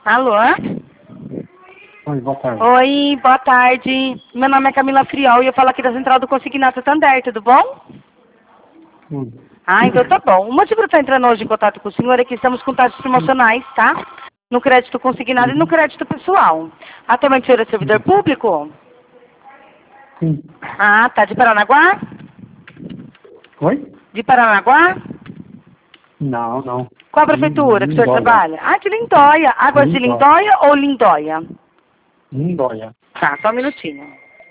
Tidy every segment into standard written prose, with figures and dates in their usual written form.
Alô? Oi, boa tarde. Oi, boa tarde. Meu nome é Camila Friol e eu falo aqui da Central do Consignato Santander, tudo bom? Ah, então tá bom. O motivo de eu estar entrando hoje em contato com o senhor é que estamos com taxas promocionais, tá? No crédito consignado e no crédito pessoal. Atualmente o senhor é servidor público? Sim. Ah, tá. De Paranaguá? Oi? De Paranaguá? Não, não. Qual a prefeitura que o senhor Lindóia. trabalha? Ah, de Lindóia. Águas de Lindóia ou Lindóia? Lindóia. Tá, só um minutinho.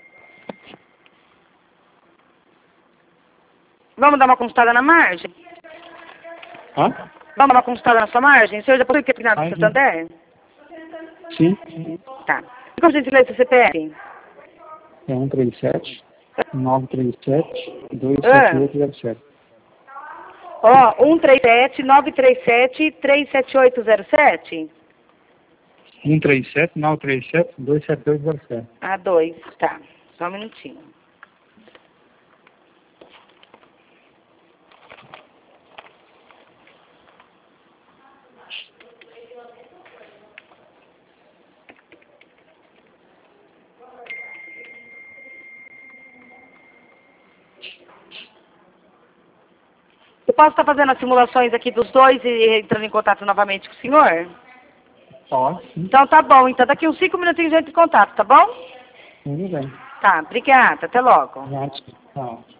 Vamos dar uma consultada na margem? Hã? Vamos dar uma consultada na sua margem? O senhor já possui Campeonato do Santander? Sim. Tá. E como gentileza o CPF? É 137 937 Ah. 27807. Ó, 137-937-37807? 137 937 27807. Ah, 2. Tá. Só um minutinho. Eu posso estar fazendo as simulações aqui dos dois e entrando em contato novamente com o senhor? Ó, sim. Então tá bom. Então daqui uns 5 minutinhos a gente entra em contato, tá bom? Tudo bem. Tá, obrigada. Até logo. Já, tchau.